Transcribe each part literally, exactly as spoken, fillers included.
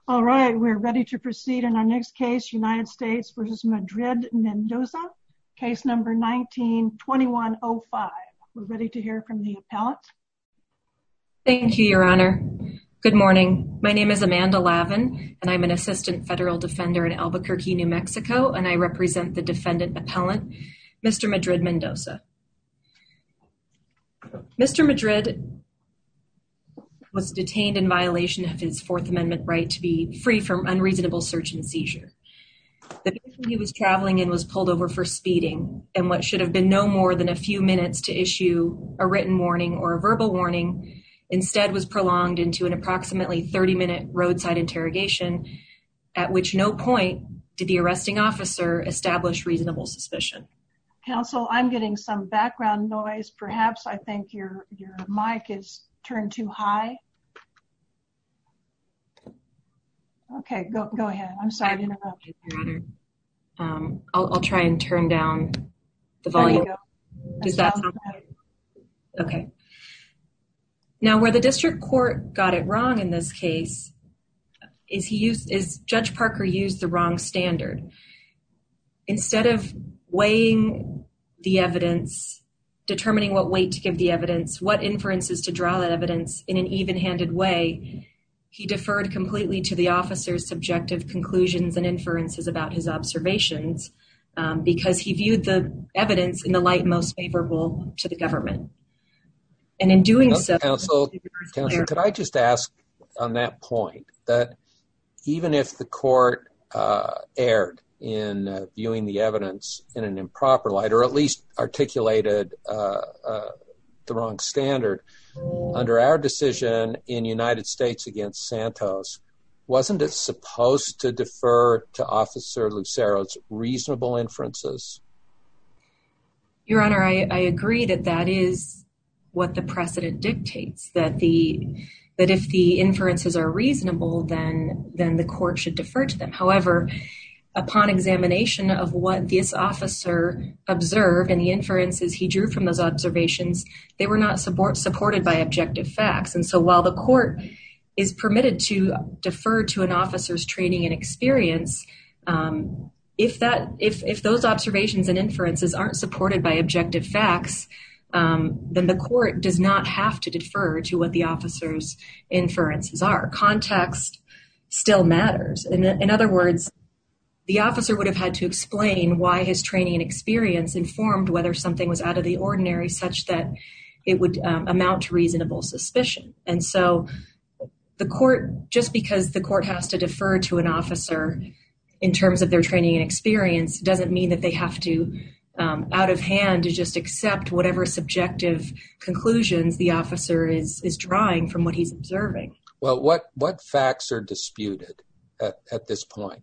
All right, we're ready to proceed in our next case, United States versus Madrid-Mendoza, case number nineteen twenty-one oh five. We're ready to hear from the appellant. Thank you, Your Honor. Good morning. My name is Amanda Lavin, and I'm an assistant federal defender in Albuquerque, New Mexico, and I represent the defendant appellant, Mister Madrid-Mendoza. Mister Madrid was detained in violation of his Fourth Amendment right to be free from unreasonable search and seizure. The vehicle he was traveling in was pulled over for speeding, and what should have been no more than a few minutes to issue a written warning or a verbal warning instead was prolonged into an approximately thirty-minute roadside interrogation, at which no point did the arresting officer establish reasonable suspicion. Counsel, I'm getting some background noise. Perhaps I think your, your mic is turned too high. Okay, go go ahead. I'm sorry to interrupt. Your Honor. Um, I'll, I'll try and turn down the volume. There you go. Does that sound better? Okay. Now, where the district court got it wrong in this case is he used is Judge Parker used the wrong standard. Instead of weighing the evidence, determining what weight to give the evidence, what inferences to draw that evidence in an even-handed way, he deferred completely to the officer's subjective conclusions and inferences about his observations um, because he viewed the evidence in the light most favorable to the government. And in doing no, so... Counsel, Counsel, could I just ask on that point that even if the court uh, erred in uh, viewing the evidence in an improper light, or at least articulated uh, uh, the wrong standard, under our decision in United States against Santos, wasn't it supposed to defer to Officer Lucero's reasonable inferences? Your Honor, I, I agree that that is what the precedent dictates, that the that if the inferences are reasonable, then then the court should defer to them. However, upon examination of what this officer observed and the inferences he drew from those observations, they were not support, supported by objective facts. And so while the court is permitted to defer to an officer's training and experience, um, if that if if those observations and inferences aren't supported by objective facts, um, then the court does not have to defer to what the officer's inferences are. Context still matters. In, in other words, the officer would have had to explain why his training and experience informed whether something was out of the ordinary such that it would um, amount to reasonable suspicion. And so the court, just because the court has to defer to an officer in terms of their training and experience, doesn't mean that they have to, um, out of hand, to just accept whatever subjective conclusions the officer is is drawing from what he's observing. Well, what, what facts are disputed at, at this point?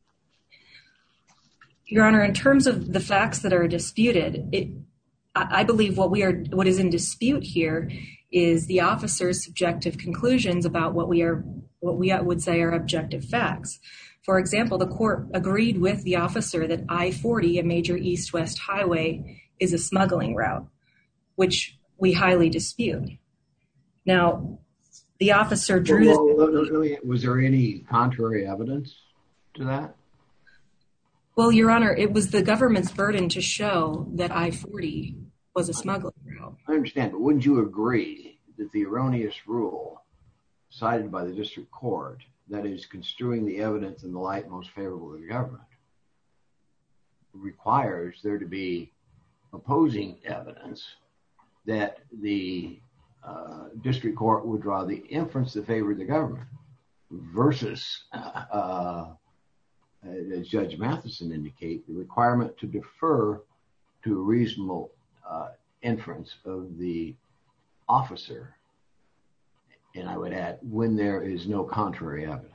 Your Honor, in terms of the facts that are disputed, it, I believe what we are, what is in dispute here is the officer's subjective conclusions about what we are, what we would say are objective facts. For example, the court agreed with the officer that I forty, a major east-west highway, is a smuggling route, which we highly dispute. Now, the officer drew well, this... Well, was there any contrary evidence to that? Well, Your Honor, it was the government's burden to show that I forty was a smuggling route. I understand, but wouldn't you agree that the erroneous rule cited by the district court, that is construing the evidence in the light most favorable to the government, requires there to be opposing evidence that the uh, district court would draw the inference to favor the government versus uh, as Judge Matheson indicated, the requirement to defer to a reasonable uh, inference of the officer, and I would add, when there is no contrary evidence.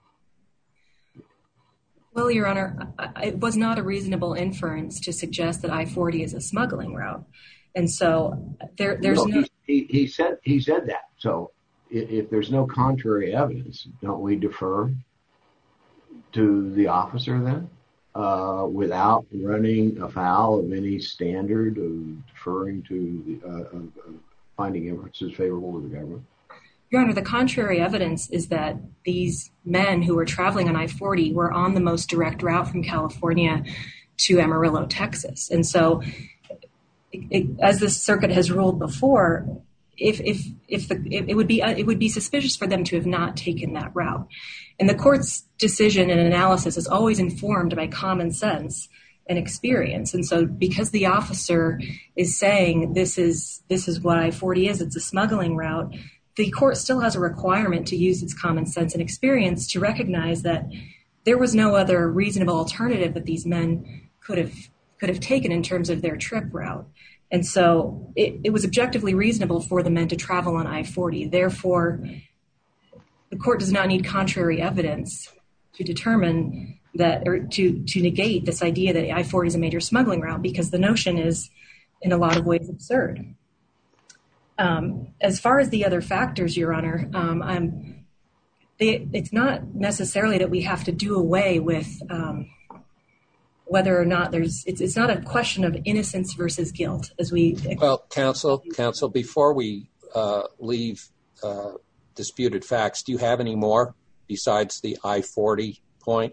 Well, Your Honor, it was not a reasonable inference to suggest that I forty is a smuggling route, and so there, there's no. no... He, he said he said that. So if, if there's no contrary evidence, don't we defer to the officer then, uh, without running afoul of any standard of deferring to the uh, of, of finding inferences favorable to the government? Your Honor, the contrary evidence is that these men who were traveling on I forty were on the most direct route from California to Amarillo, Texas. And so, it, it, as the circuit has ruled before, if if if the it, it would be it would be suspicious for them to have not taken that route. And the court's decision and analysis is always informed by common sense and experience. And so, because the officer is saying this is this is what I forty is, it's a smuggling route, the court still has a requirement to use its common sense and experience to recognize that there was no other reasonable alternative that these men could have could have taken in terms of their trip route. And so it, it was objectively reasonable for the men to travel on I forty. Therefore, the court does not need contrary evidence to determine that or to, to negate this idea that I forty is a major smuggling route, because the notion is in a lot of ways absurd. Um, as far as the other factors, Your Honor, um, I'm, they, it's not necessarily that we have to do away with um, whether or not there's, it's, it's not a question of innocence versus guilt as we. Well, counsel, counsel, before we uh, leave uh, disputed facts, do you have any more besides the I forty point?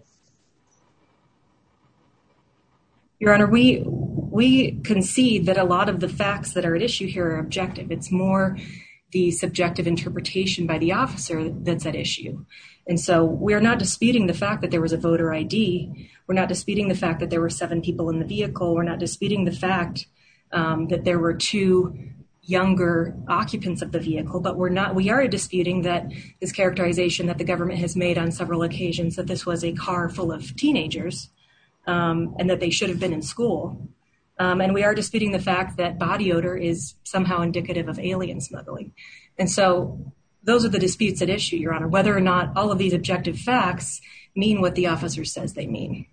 Your Honor, we we concede that a lot of the facts that are at issue here are objective. It's more the subjective interpretation by the officer that's at issue. And so we're not disputing the fact that there was a voter I D. We're not disputing the fact that there were seven people in the vehicle. We're not disputing the fact um, that there were two younger occupants of the vehicle, but we're not, we are disputing that this characterization that the government has made on several occasions that this was a car full of teenagers. Um, and that they should have been in school. Um, and we are disputing the fact that body odor is somehow indicative of alien smuggling. And so those are the disputes at issue, Your Honor, whether or not all of these objective facts mean what the officer says they mean.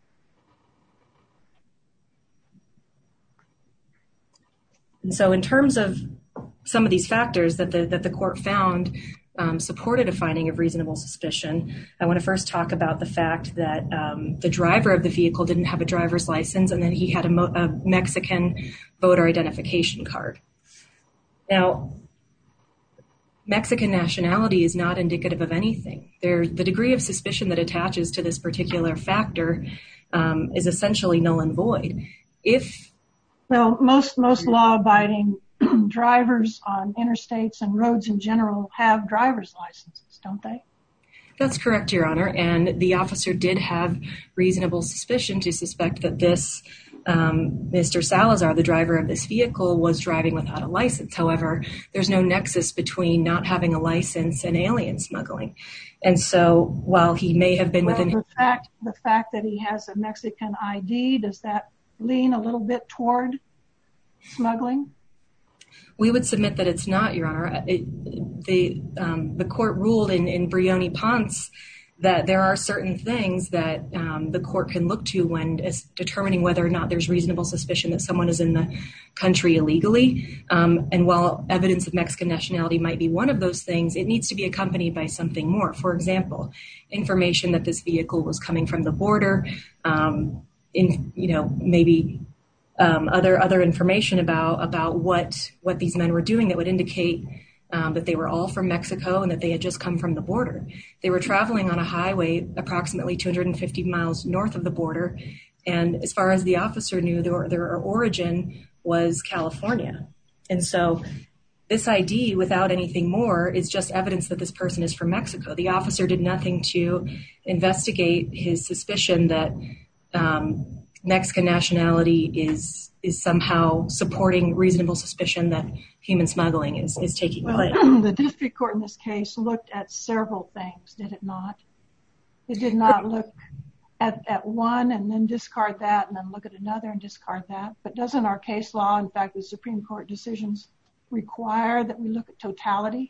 And so in terms of some of these factors that the, that the court found Um, supported a finding of reasonable suspicion, I want to first talk about the fact that um, the driver of the vehicle didn't have a driver's license, and then he had a, Mo- a Mexican voter identification card. Now, Mexican nationality is not indicative of anything. There, the degree of suspicion that attaches to this particular factor um, is essentially null and void. If well, most most law-abiding drivers on interstates and roads in general have driver's licenses, don't they? That's correct, Your Honor. And the officer did have reasonable suspicion to suspect that this um, Mister Salazar, the driver of this vehicle, was driving without a license. However, there's no nexus between not having a license and alien smuggling. And so while he may have been well, within... The fact, the fact that he has a Mexican I D, does that lean a little bit toward smuggling? We would submit that it's not, Your Honor. It, the um, the court ruled in, in Brioni Ponce that there are certain things that um, the court can look to when determining whether or not there's reasonable suspicion that someone is in the country illegally. Um, and while evidence of Mexican nationality might be one of those things, it needs to be accompanied by something more. For example, information that this vehicle was coming from the border, um, in you know maybe. Um, other other information about about what what these men were doing that would indicate um, that they were all from Mexico and that they had just come from the border. They were traveling on a highway approximately two hundred fifty miles north of the border, and as far as the officer knew, their, their origin was California. And so this I D, without anything more, is just evidence that this person is from Mexico. The officer did nothing to investigate his suspicion that um, Mexican nationality is is somehow supporting reasonable suspicion that human smuggling is, is taking well, place. The district court in this case looked at several things, did it not? It did not look at, at one and then discard that and then look at another and discard that. But doesn't our case law, in fact, the Supreme Court decisions, require that we look at totality?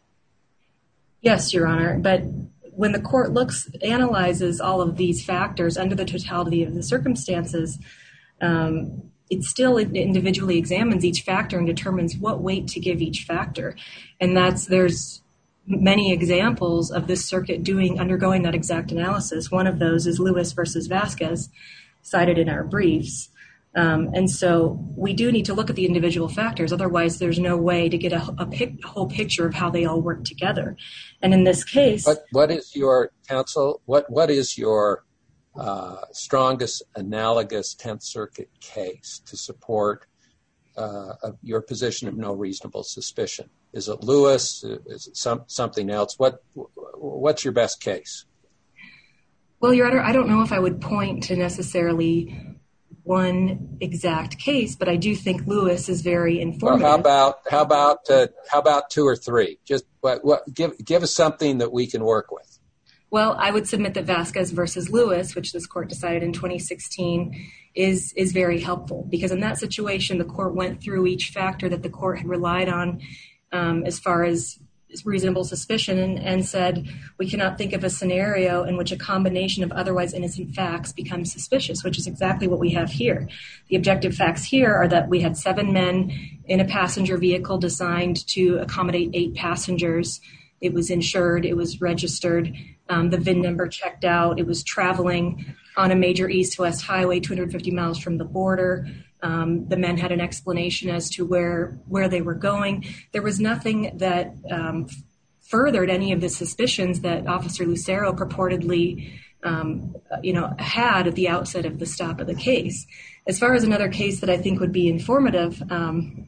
Yes, Your Honor. But when the court looks, analyzes all of these factors under the totality of the circumstances, um, it still individually examines each factor and determines what weight to give each factor. And that's, there's many examples of this circuit doing, undergoing that exact analysis. One of those is Lewis versus Vasquez, cited in our briefs. Um, and so we do need to look at the individual factors. Otherwise, there's no way to get a, a, pic, a whole picture of how they all work together. And in this case... What, what is your, counsel, what, what is your uh, strongest analogous Tenth Circuit case to support uh, your position of no reasonable suspicion? Is it Lewis? Is it some, something else? What What's your best case? Well, Your Honor, I don't know if I would point to necessarily one exact case, but I do think Lewis is very informative. Well, how about how about uh, how about two or three? Just what, what give give us something that we can work with. Well, I would submit that Vasquez versus Lewis, which this court decided in twenty sixteen, is is very helpful, because in that situation, the court went through each factor that the court had relied on um, as far as reasonable suspicion and, and said, we cannot think of a scenario in which a combination of otherwise innocent facts becomes suspicious, which is exactly what we have here. The objective facts here are that we had seven men in a passenger vehicle designed to accommodate eight passengers. It was insured. It was registered. Um, the V I N number checked out. It was traveling on a major east-west highway, two hundred fifty miles from the border. Um, the men had an explanation as to where where they were going. There was nothing that um, furthered any of the suspicions that Officer Lucero purportedly, um, you know, had at the outset of the stop of the case. As far as another case that I think would be informative, um,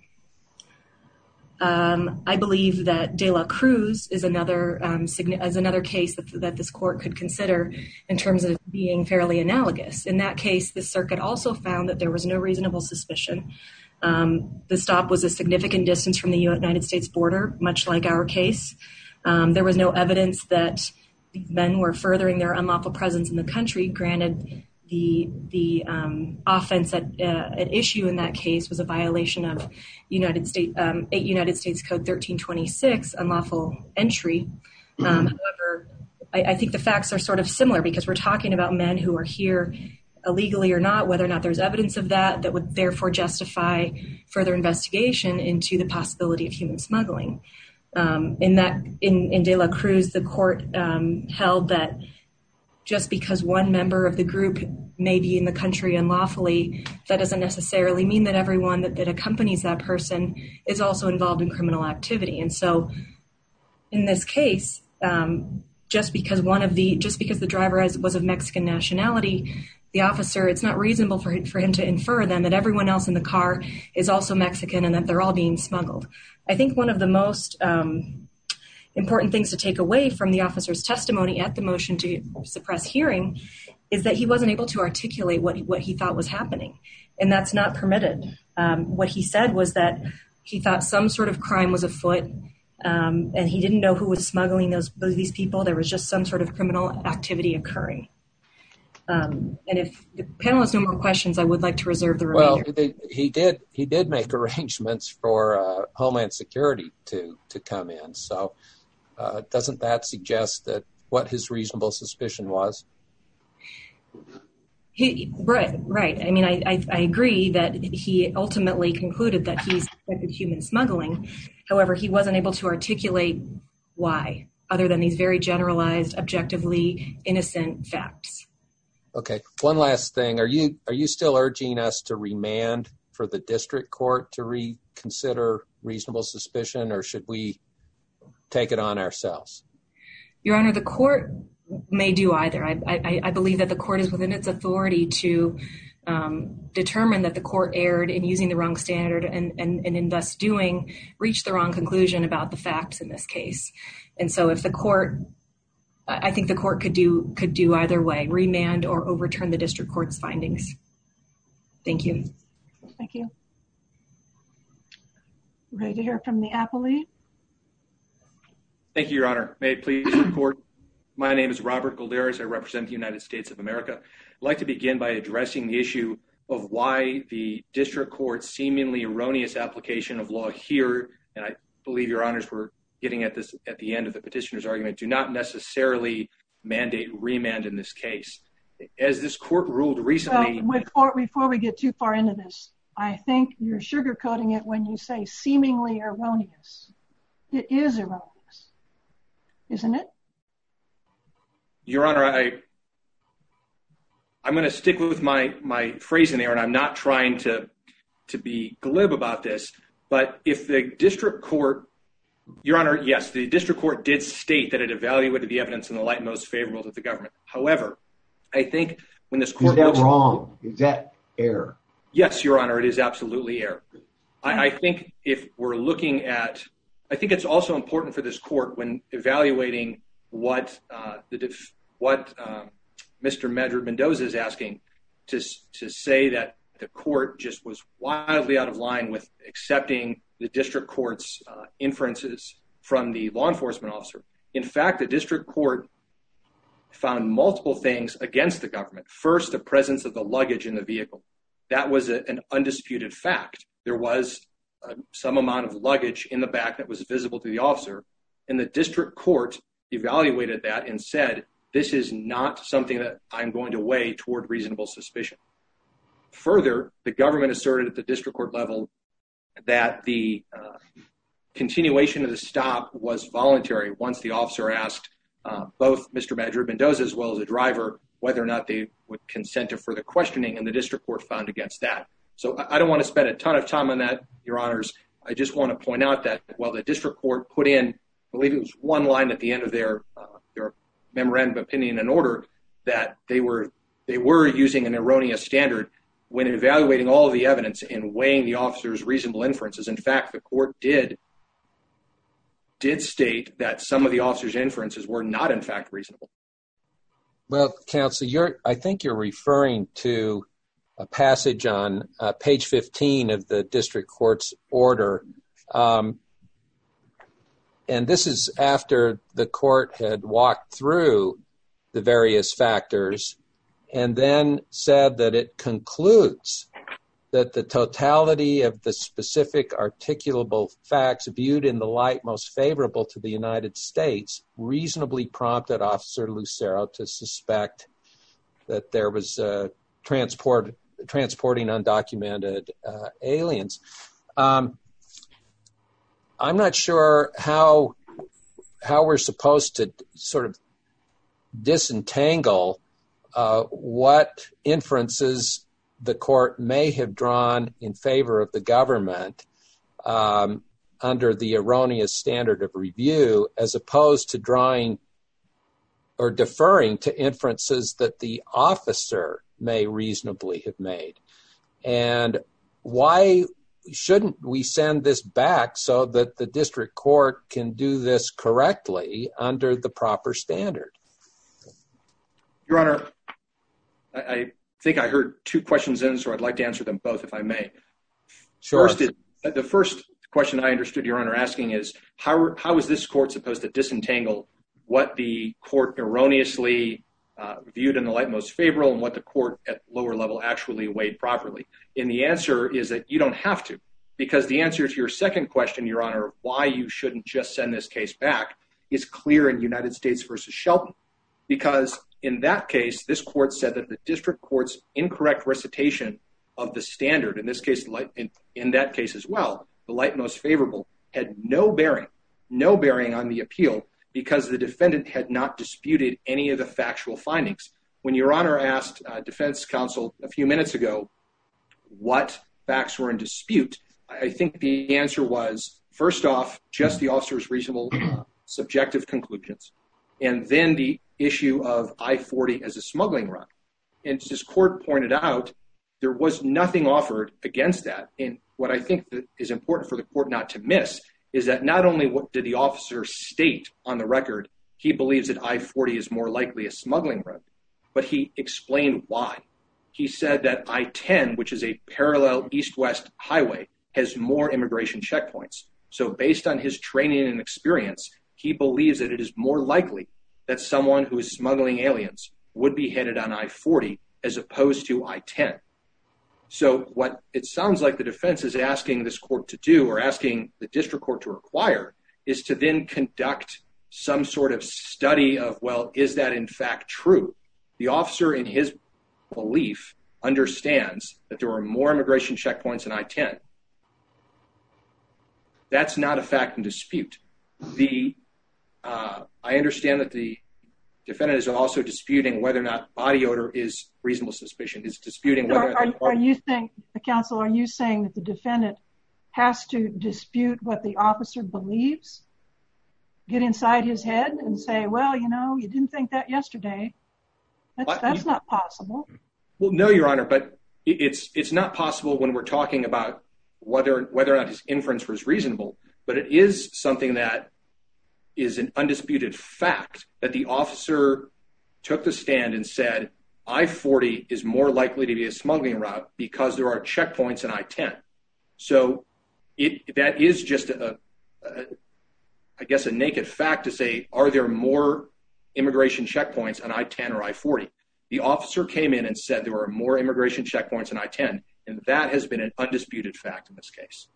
um, I believe that De La Cruz is another um, is another case that, that this court could consider in terms of being fairly analogous. In that case, the circuit also found that there was no reasonable suspicion. Um, the stop was a significant distance from the United States border, much like our case. Um, there was no evidence that these men were furthering their unlawful presence in the country. Granted, the the um, offense at, uh, at issue in that case was a violation of United States um, eight United States Code thirteen twenty-six, unlawful entry. Um, however, I, I think the facts are sort of similar, because we're talking about men who are here illegally or not, whether or not there's evidence of that that would therefore justify further investigation into the possibility of human smuggling. Um, in that, in, in De La Cruz, the court um, held that just because one member of the group may be in the country unlawfully, that doesn't necessarily mean that everyone that, that accompanies that person is also involved in criminal activity. And so in this case, um, just because one of the, just because the driver has, was of Mexican nationality, the officer, it's not reasonable for, for him to infer then that everyone else in the car is also Mexican and that they're all being smuggled. I think one of the most um, important things to take away from the officer's testimony at the motion to suppress hearing is that he wasn't able to articulate what, what he thought was happening. And that's not permitted. Um, what he said was that he thought some sort of crime was afoot, um, and he didn't know who was smuggling those, these people. There was just some sort of criminal activity occurring. Um, and if the panel has no more questions, I would like to reserve the remainder. Well, they, he did he did make arrangements for uh, Homeland Security to, to come in. So uh, doesn't that suggest that what his reasonable suspicion was? He, right, right. I mean, I, I, I agree that he ultimately concluded that he suspected human smuggling. However, he wasn't able to articulate why, other than these very generalized, objectively innocent facts. Okay. One last thing. Are you are you still urging us to remand for the district court to reconsider reasonable suspicion, or should we take it on ourselves? Your Honor, the court may do either. I, I, I believe that the court is within its authority to um, determine that the court erred in using the wrong standard and, and, and in thus doing reach the wrong conclusion about the facts in this case. And so if the court, I think the court could do could do either way, remand or overturn the district court's findings. Thank you. Thank you. Ready to hear from the appellee? Thank you, Your Honor. May it please the court. My name is Robert Golderas. I represent the United States of America. I'd like to begin by addressing the issue of why the district court's seemingly erroneous application of law here, and I believe Your Honors were getting at this at the end of the petitioner's argument, do not necessarily mandate remand in this case. As this court ruled recently... Well, before, before we get too far into this, I think you're sugarcoating it when you say seemingly erroneous. It is erroneous, isn't it? Your Honor, I I'm going to stick with my, my phrasing there, and I'm not trying to, to be glib about this, but if the district court, Your Honor, yes, the district court did state that it evaluated the evidence in the light most favorable to the government. However, I think when this court... Is that looks, wrong? Is that error? Yes, Your Honor, it is absolutely error. I, I think if we're looking at... I think it's also important for this court when evaluating what uh, the what um, Mister Madrid-Mendoza is asking to, to say that the court just was wildly out of line with accepting the district court's uh, inferences from the law enforcement officer. In fact, the district court found multiple things against the government. First, the presence of the luggage in the vehicle. That was a, an undisputed fact. There was uh, some amount of luggage in the back that was visible to the officer, and the district court evaluated that and said, this is not something that I'm going to weigh toward reasonable suspicion. Further, the government asserted at the district court level that the uh, continuation of the stop was voluntary once the officer asked uh, both Mister Madrid-Mendoza as well as the driver whether or not they would consent to further questioning, and the district court found against that. So I don't want to spend a ton of time on that, Your Honors. I just want to point out that while the district court put in, I believe it was one line at the end of their uh, their memorandum of opinion and order, that they were they were using an erroneous standard when evaluating all of the evidence and weighing the officer's reasonable inferences. In fact, the court did did state that some of the officer's inferences were not, in fact, reasonable. Well, counsel, you're I think you're referring to a passage on uh, page fifteen of the district court's order. Um, and this is after the court had walked through the various factors and then said that it concludes that the totality of the specific articulable facts viewed in the light most favorable to the United States reasonably prompted Officer Lucero to suspect that there was uh, transport transporting undocumented uh, aliens. Um, I'm not sure how how we're supposed to sort of disentangle uh, what inferences the court may have drawn in favor of the government um, under the erroneous standard of review, as opposed to drawing or deferring to inferences that the officer may reasonably have made. And why shouldn't we send this back so that the district court can do this correctly under the proper standard? Your Honor, I, I think I heard two questions in, so I'd like to answer them both, if I may. Sure. First is, the first question I understood Your Honor asking is, how, how is this court supposed to disentangle what the court erroneously uh, viewed in the light most favorable and what the court at lower level actually weighed properly? And the answer is that you don't have to, because the answer to your second question, Your Honor, of why you shouldn't just send this case back is clear in United States versus Shelton. Because in that case, this court said that the district court's incorrect recitation of the standard, in this case, in, in that case as well, the light most favorable, had no bearing, no bearing on the appeal because the defendant had not disputed any of the factual findings. When Your Honor asked uh, defense counsel a few minutes ago what facts were in dispute, I think the answer was, first off, just the officer's reasonable uh, subjective conclusions, and then the issue of I forty as a smuggling route. And as this court pointed out, there was nothing offered against that. And what I think that is important for the court not to miss is that not only what did the officer state on the record, he believes that I forty is more likely a smuggling route, but he explained why. He said that I ten, which is a parallel east-west highway, has more immigration checkpoints. So based on his training and experience, he believes that it is more likely that someone who is smuggling aliens would be headed on I forty as opposed to I ten. So what it sounds like the defense is asking this court to do, or asking the district court to require, is to then conduct some sort of study of, well, is that in fact true? The officer, in his belief, understands that there are more immigration checkpoints in I ten. That's not a fact in dispute. The uh, I understand that the defendant is also disputing whether or not body odor is reasonable suspicion. It's disputing whether are, are you saying, the counsel, are you saying that the defendant has to dispute what the officer believes? Get inside his head and say, well, you know, you didn't think that yesterday. That's, that's not possible. Well, no, Your Honor, but it's it's not possible when we're talking about whether whether or not his inference was reasonable, but it is something that is an undisputed fact that the officer took the stand and said, I forty is more likely to be a smuggling route because there are checkpoints in I ten. So it that is just, a, a, I guess, a naked fact to say, are there more immigration checkpoints on I ten or I forty? The officer came in and said there were more immigration checkpoints in I ten, and that has been an undisputed fact in this case.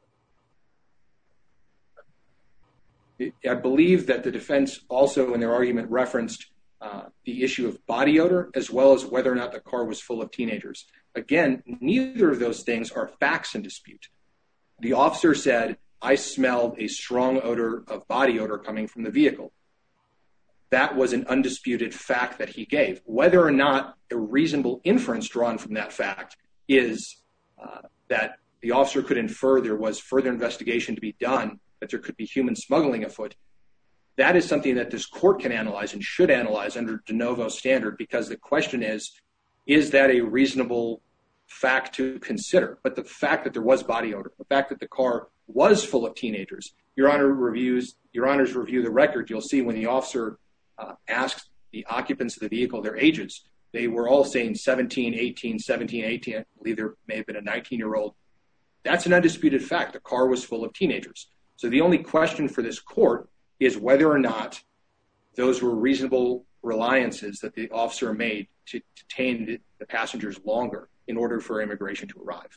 I believe that the defense also in their argument referenced uh, the issue of body odor as well as whether or not the car was full of teenagers. Again, neither of those things are facts in dispute. The officer said, I smelled a strong odor of body odor coming from the vehicle. That was an undisputed fact that he gave. Whether or not a reasonable inference drawn from that fact is uh, that the officer could infer there was further investigation to be done, that there could be human smuggling afoot. That is something that this court can analyze and should analyze under de novo standard, because the question is, is that a reasonable fact to consider? But the fact that there was body odor, the fact that the car was full of teenagers, Your Honor reviews, Your Honor's review the record, you'll see when the officer uh, asked the occupants of the vehicle their ages, they were all saying seventeen, eighteen, seventeen, eighteen. I believe there may have been a nineteen-year-old. That's an undisputed fact. The car was full of teenagers. So the only question for this court is whether or not those were reasonable reliances that the officer made to detain the, the passengers longer in order for immigration to arrive.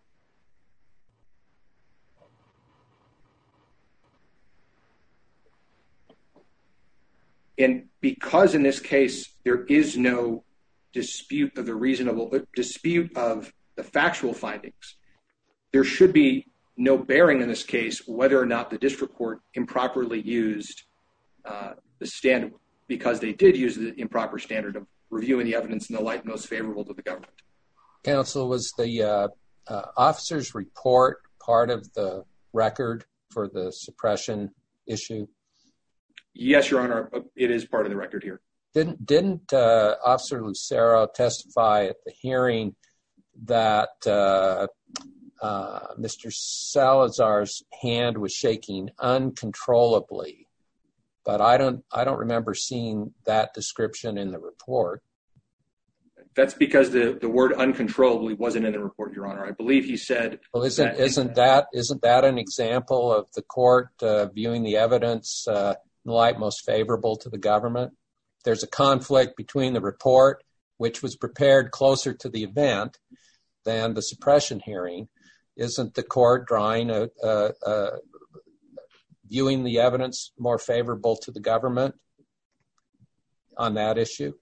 And because in this case there is no dispute of the reasonable dispute of the factual findings, there should be no bearing in this case whether or not the district court improperly used uh, the standard, because they did use the improper standard of reviewing the evidence in the light most favorable to the government. Counsel, was the uh, uh, officer's report part of the record for the suppression issue? Yes, Your Honor, it is part of the record here. Didn't didn't uh, Officer Lucero testify at the hearing that uh, uh, Mister Salazar's hand was shaking uncontrollably? But I don't I don't remember seeing that description in the report. That's because the, the word uncontrollably wasn't in the report, Your Honor. I believe he said. Well, isn't that, isn't that isn't that an example of the court uh, viewing the evidence uh, in the light most favorable to the government? There's a conflict between the report, which was prepared closer to the event than the suppression hearing. Isn't the court drawing a, a, a viewing the evidence more favorable to the government on that issue?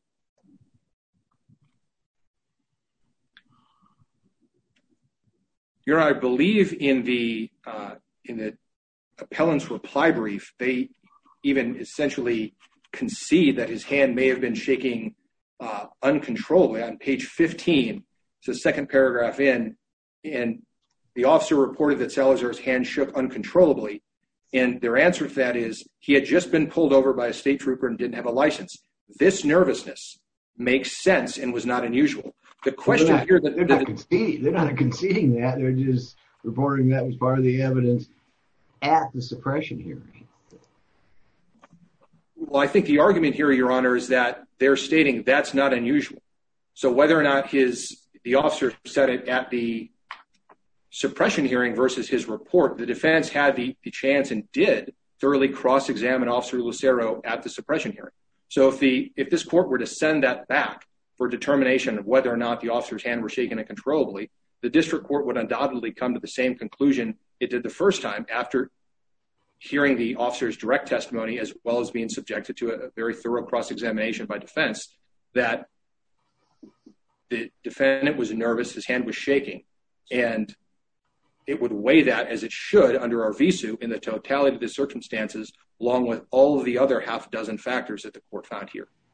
Your Honor, I believe in the uh, in the appellant's reply brief, they even essentially concede that his hand may have been shaking uh, uncontrollably. On page fifteen, it's the second paragraph in, and the officer reported that Salazar's hand shook uncontrollably, and their answer to that is he had just been pulled over by a state trooper and didn't have a license. This nervousness makes sense and was not unusual. The question they're not, here that they're not conceding, they're not conceding that. They're just reporting that was part of the evidence at the suppression hearing. Well, I think the argument here, Your Honor, is that they're stating that's not unusual. So whether or not his the officer said it at the suppression hearing versus his report, the defense had the, the chance and did thoroughly cross-examine Officer Lucero at the suppression hearing. So if the if this court were to send that back for determination of whether or not the officer's hand were shaken uncontrollably, the district court would undoubtedly come to the same conclusion it did the first time after hearing the officer's direct testimony as well as being subjected to a very thorough cross-examination by defense, that the defendant was nervous, his hand was shaking, and it would weigh that as it should under our V S U in the totality of the circumstances, along with all of the other half dozen factors that the court found here.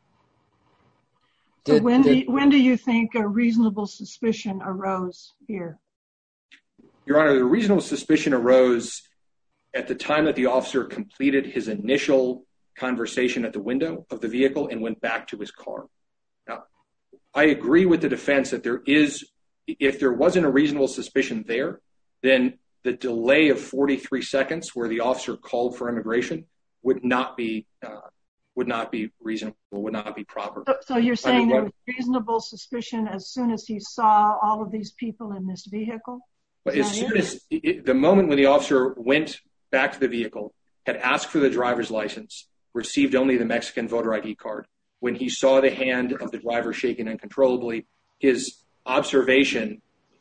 So when, do you, when do you think a reasonable suspicion arose here? Your Honor, the reasonable suspicion arose at the time that the officer completed his initial conversation at the window of the vehicle and went back to his car. Now, I agree with the defense that there is, if there wasn't a reasonable suspicion there, then the delay of forty-three seconds where the officer called for immigration would not be uh, would not be reasonable, would not be proper. So, so you're saying there was reasonable suspicion as soon as he saw all of these people in this vehicle? But as soon as it, the moment when the officer went back to the vehicle, had asked for the driver's license, received only the Mexican voter I D card, when he saw the hand of the driver shaking uncontrollably, his observation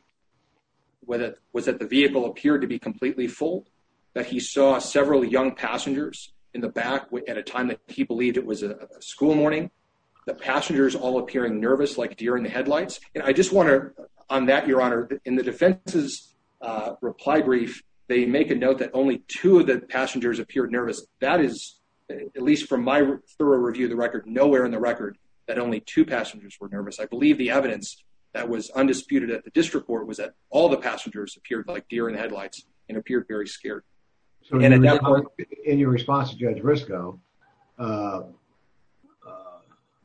was that the vehicle appeared to be completely full, that he saw several young passengers in the back at a time that he believed it was a, a school morning, the passengers all appearing nervous like deer in the headlights. And I just want to, on that, Your Honor, in the defense's uh, reply brief, they make a note that only two of the passengers appeared nervous. That is, at least from my thorough review of the record, nowhere in the record that only two passengers were nervous. I believe the evidence that was undisputed at the district court was that all the passengers appeared like deer in the headlights and appeared very scared. So and in, at that point, in your response to Judge Briscoe, uh, uh,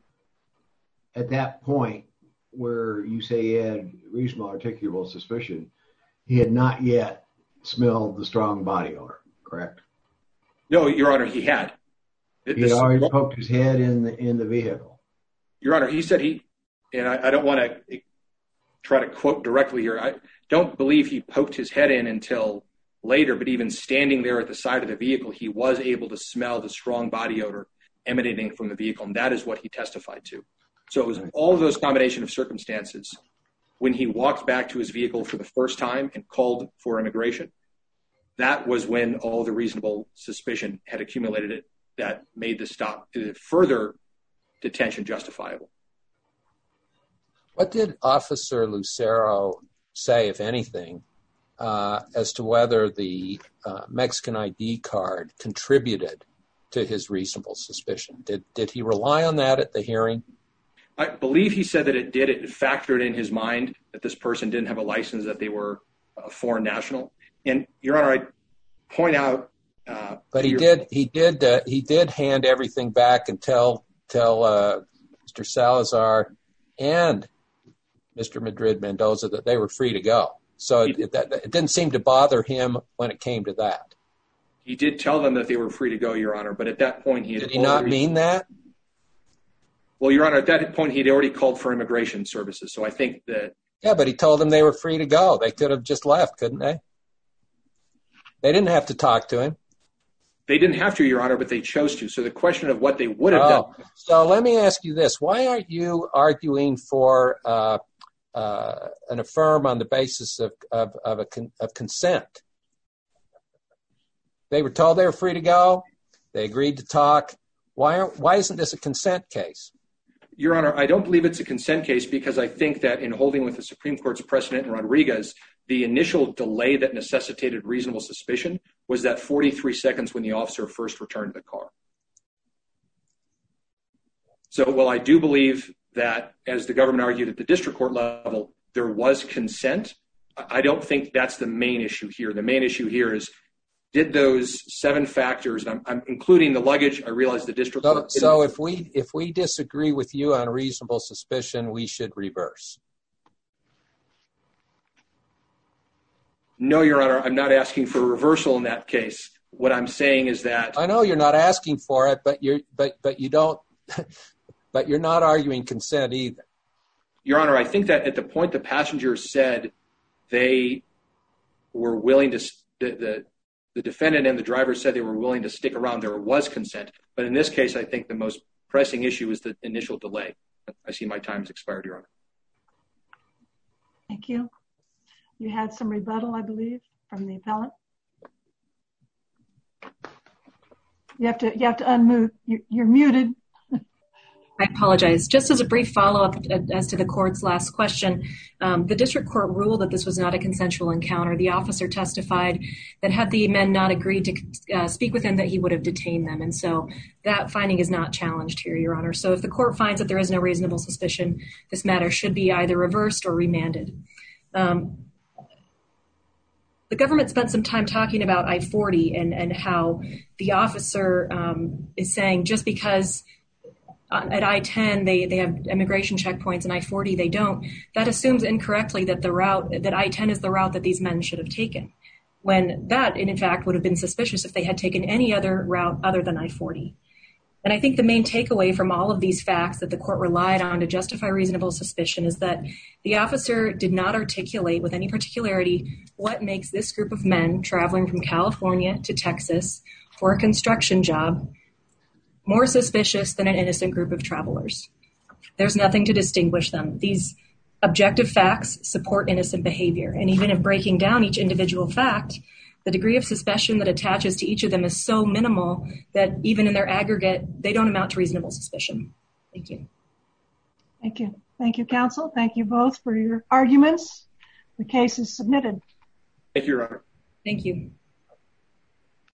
at that point where you say he had reasonable articulable suspicion, he had not yet smelled the strong body odor, correct? No, Your Honor, he had. He had already this, poked his head in the, in the vehicle. Your Honor, he said he, and I, I don't want to try to quote directly here, I don't believe he poked his head in until later, but even standing there at the side of the vehicle, he was able to smell the strong body odor emanating from the vehicle, and that is what he testified to. So it was all of those combination of circumstances. When he walked back to his vehicle for the first time and called for immigration, that was when all the reasonable suspicion had accumulated it that made the stop, the further detention justifiable. What did Officer Lucero say, if anything, uh, as to whether the uh, Mexican I D card contributed to his reasonable suspicion? Did did he rely on that at the hearing? I believe he said that it did. It factored in his mind that this person didn't have a license, that they were a foreign national. And Your Honor, I point out. Uh, but he did. He did. Uh, he did hand everything back and tell tell uh, Mister Salazar and Mister Madrid Mendoza that they were free to go. So it, it, that, it didn't seem to bother him when it came to that. He did tell them that they were free to go, Your Honor, but at that point he had did he not mean that? Well, Your Honor, at that point he had already called for immigration services. So I think that yeah, but he told them they were free to go. They could have just left, couldn't they? They didn't have to talk to him. They didn't have to, Your Honor, but they chose to. So the question of what they would have oh, done. So let me ask you this: why aren't you arguing for uh, uh, an affirm on the basis of of of, a con- of consent? They were told they were free to go. They agreed to talk. Why aren't, why isn't this a consent case? Your Honor, I don't believe it's a consent case because I think that in holding with the Supreme Court's precedent in Rodriguez, the initial delay that necessitated reasonable suspicion was that forty-three seconds when the officer first returned the car. So while I do believe that, as the government argued at the district court level, there was consent, I don't think that's the main issue here. The main issue here is, did those seven factors, and I'm, I'm including the luggage, I realize the district so, court. So if we if we disagree with you on reasonable suspicion, we should reverse. No, Your Honor, I'm not asking for a reversal in that case. What I'm saying is that I know you're not asking for it, but you're but but you don't but you're not arguing consent either. Your Honor, I think that at the point the passengers said they were willing to the, the the defendant and the driver said they were willing to stick around, there was consent. But in this case, I think the most pressing issue is the initial delay. I see my time has expired, Your Honor. Thank you. You had some rebuttal, I believe, from the appellant. You have to you have to unmute. You're, you're muted. I apologize. Just as a brief follow-up as to the court's last question, um, the district court ruled that this was not a consensual encounter. The officer testified that had the men not agreed to uh, speak with him, that he would have detained them. And so that finding is not challenged here, Your Honor. So if the court finds that there is no reasonable suspicion, this matter should be either reversed or remanded. Um, the government spent some time talking about I forty and, and how the officer um, is saying just because at I ten, they, they have immigration checkpoints, and I forty, they don't. That assumes incorrectly that the route, that I ten is the route that these men should have taken, when that, in fact, would have been suspicious if they had taken any other route other than I forty. And I think the main takeaway from all of these facts that the court relied on to justify reasonable suspicion is that the officer did not articulate with any particularity what makes this group of men traveling from California to Texas for a construction job more suspicious than an innocent group of travelers. There's nothing to distinguish them. These objective facts support innocent behavior. And even if breaking down each individual fact, the degree of suspicion that attaches to each of them is so minimal that even in their aggregate, they don't amount to reasonable suspicion. Thank you. Thank you. Thank you, counsel. Thank you both for your arguments. The case is submitted. Thank you, Your Honor. Thank you.